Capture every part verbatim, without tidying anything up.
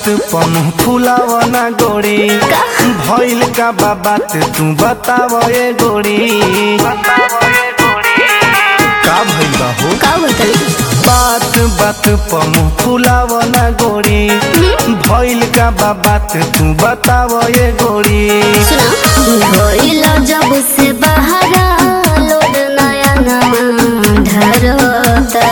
बात पनु फुलावना गोरी भइल का बात तू बताव ए गोरी का भइल बा हो का बताई बात बात पनु फुलावना गोरी भइल का बात तू बताव ए गोरी सुना भइल जब से बहरा लोड नया नवा धरता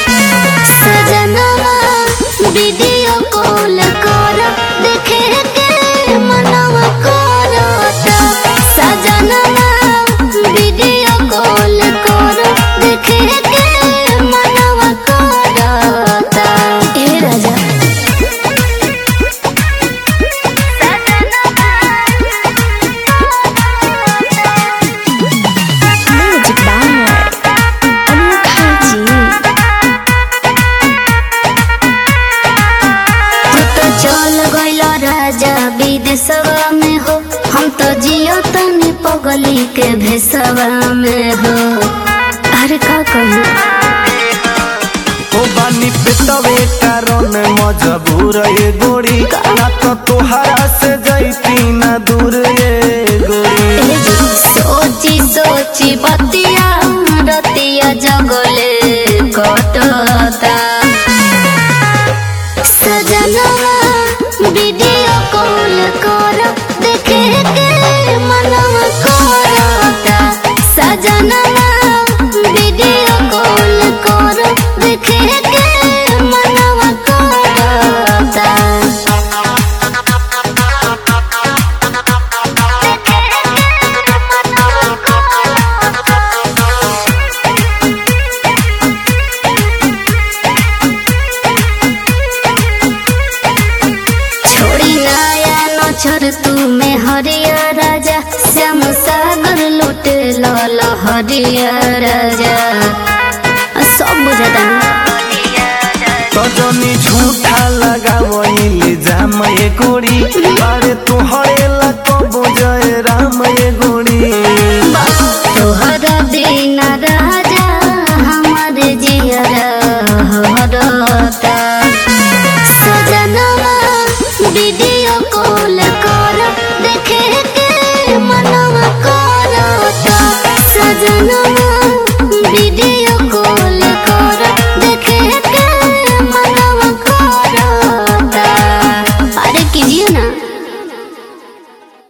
सजनवा वीडियो कॉल कर देखे के मनवा करता सजनवा वीडियो कॉल कर देखे के मनवा करता ए राजा म्यूजिक बांगर अनोखा जी चल गइल राजा विदेशवा में हो हम तो जियो तनी पगली के भेसवा में हो अरे का कहूँ ओ बानी पेटवे कारण मजबूर ए गोरी ना तो तोहरा से जैती ना दूर ए गोरी सोची सोची बतिया रतिया जगले कटता सजनवा वीडियो कॉल कर देखे के मनवा करता सजनवा वीडियो कॉल कर देखे के मनवा करता छोड़ी नया नछर तू में हरिया राजा श्याम सागर लुटे लाल हरिया राजा सब बुझता तजनी झूठा लगावइल जाम ए गोरी अरे तोहरे ला कबो जय राम ए गोरी